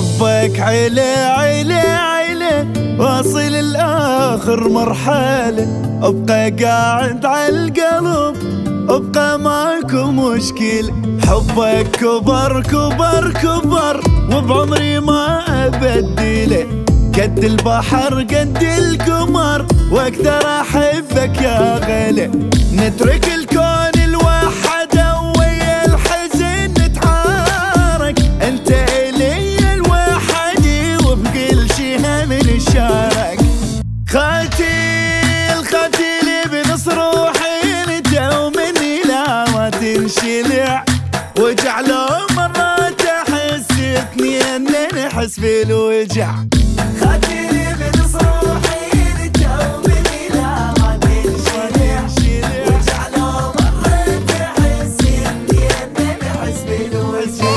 حبك عيلة عيلة عيلة واصل الآخر مرحلة، ابقى قاعد عالقلب ابقى ماكو مشكلة. حبك كبر كبر كبر وبعمري ما أبدله، قد البحر قد القمر واقدر احبك يا غلا. نترك الكون الوحدة ويا الحزن نتعارك، انت الي الوحدي وبكل شي هم نشارك. خاتي بنص روحي انت ومني لا ما تنشلع، وجعله مرات احس اثنين نحس بالوجع. خاتيلي بنص روحي انت ومني لا ما تنشلع، وجعله مرات احس اثنين نحس بالوجع.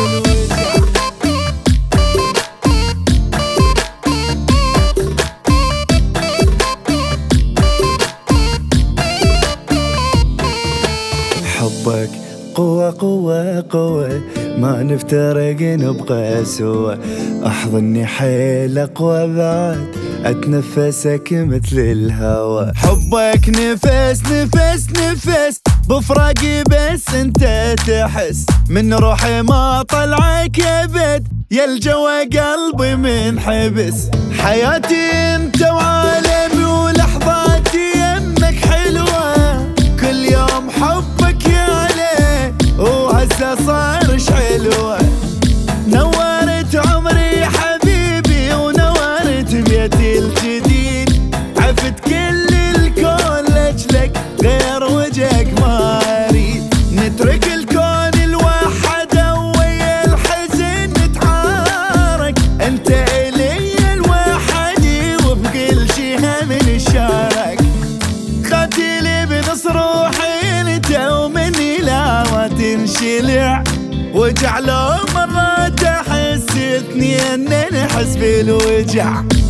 حبك قوة قوة قوة ما نفترق نبقى سوا، احضني حيل اقوى بعد اتنفسك مثل الهوى. حبك نفس نفس نفس بفراقي بس انت تحس، من روحي ما طلعك ابد يا الجوا قلبي منحبس. حياتي انت وعالمي ولحظاتي يمك حلوة، كل يوم حبك يعلى وهسه صارش حلوة. نورت عمري حبيبي ونورت بيتي الجديد، عفت كل الكون لاجلك غير وجهك ما اريد. نترك الكون الوحدة ويا الحزن نتعارك، انت الي الوحدي وبكل شي هم نشارك. خاتيلي بنص روحي انت ومني لا ما تنشلع، وجعله مرات احس اثنين نحس بالوجع.